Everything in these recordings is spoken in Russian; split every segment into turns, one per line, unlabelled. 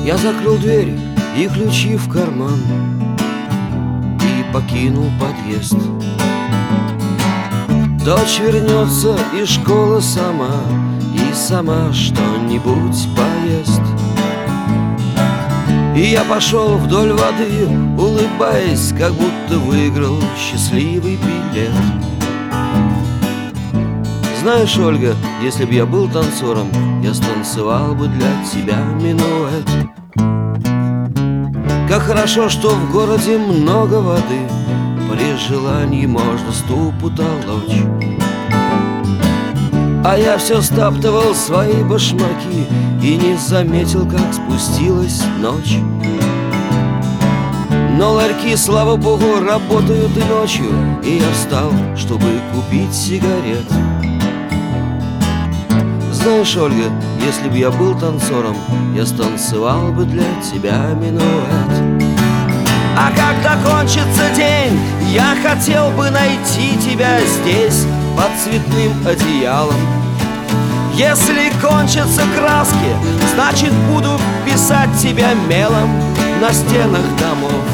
Я закрыл дверь и ключи в карман и покинул подъезд. Дочь вернется из школы сама и сама что-нибудь поест. И я пошел вдоль воды, улыбаясь, как будто выиграл счастливый билет. Знаешь, Ольга, если б я был танцором, я станцевал бы для тебя минуэт. Как хорошо, что в городе много воды, при желании можно ступу толочь. А я все стаптывал свои башмаки и не заметил, как спустилась ночь. Но ларьки, слава богу, работают и ночью, и я встал, чтобы купить сигарет. Знаешь, Ольга, если бы я был танцором, я станцевал бы для тебя минуэт. А когда кончится день, я хотел бы найти тебя здесь, под цветным одеялом. Если кончатся краски, значит буду писать тебя мелом на стенах домов.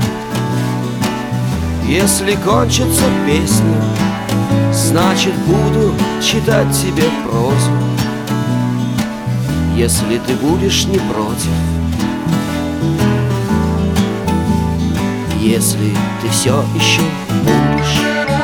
Если кончатся песни, значит буду читать тебе прозу. Если ты будешь не против, если ты все еще будешь.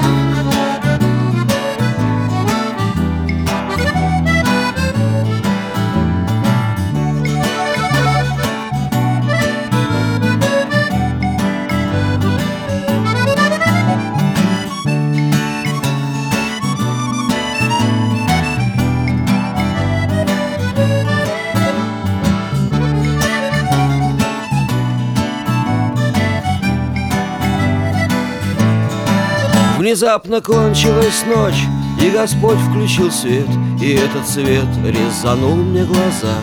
Внезапно кончилась ночь, и Господь включил свет, и этот свет резанул мне глаза.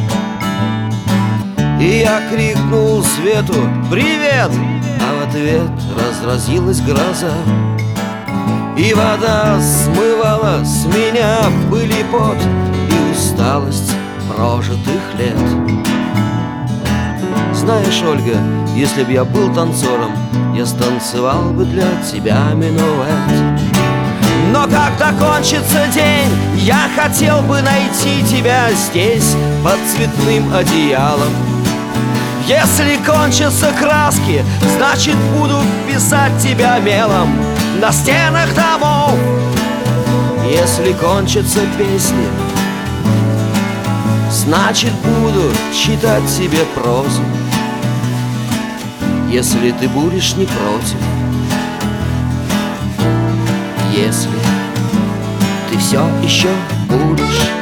И я крикнул свету «Привет!», а в ответ разразилась гроза. И вода смывала с меня пыль и пот и усталость прожитых лет. Знаешь, Ольга, если б я был танцором, я станцевал бы для тебя минуэт. Но когда кончится день, я хотел бы найти тебя здесь, под цветным одеялом. Если кончатся краски, значит буду писать тебя мелом на стенах домов. Если кончатся песни, значит буду читать тебе прозу. Если ты будешь не против, если ты все еще будешь.